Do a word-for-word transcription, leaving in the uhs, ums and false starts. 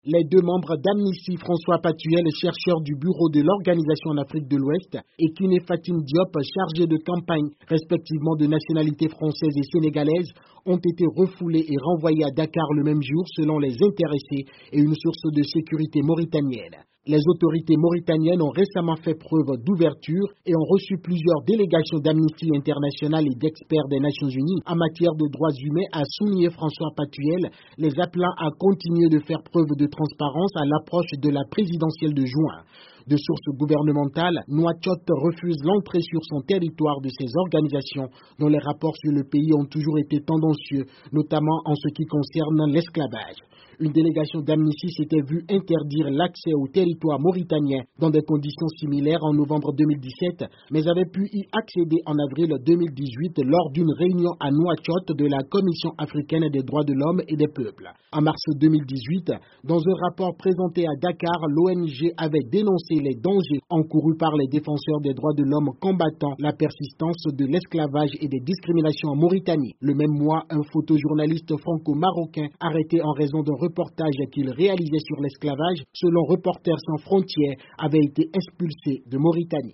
Les deux membres d'Amnesty, François Patuel, chercheur du bureau de l'Organisation en Afrique de l'Ouest, et Kiné Fatim Diop, chargé de campagne, respectivement de nationalité française et sénégalaise, ont été refoulés et renvoyés à Dakar le même jour selon les intéressés et une source de sécurité mauritanienne. Les autorités mauritaniennes ont récemment fait preuve d'ouverture et ont reçu plusieurs délégations d'Amnesty International et d'experts des Nations Unies en matière de droits humains, a souligné François Patuel, les appelant à continuer de faire preuve de transparence à l'approche de la présidentielle de juin. De sources gouvernementales, Nouakchott refuse l'entrée sur son territoire de ces organisations dont les rapports sur le pays ont toujours été tendancieux, notamment en ce qui concerne l'esclavage. Une délégation d'Amnesty s'était vue interdire l'accès au territoire mauritanien dans des conditions similaires en novembre deux mille dix-sept, mais avait pu y accéder en avril deux mille dix-huit lors d'une réunion à Nouakchott de la Commission africaine des droits de l'homme et des peuples. En mars deux mille dix-huit, dans un rapport présenté à Dakar, l'O N G avait dénoncé les dangers encourus par les défenseurs des droits de l'homme combattant la persistance de l'esclavage et des discriminations en Mauritanie. Le même mois, un photojournaliste franco-marocain arrêté en raison d'un reportage qu'il réalisait sur l'esclavage, selon Reporters sans frontières, avait été expulsé de Mauritanie.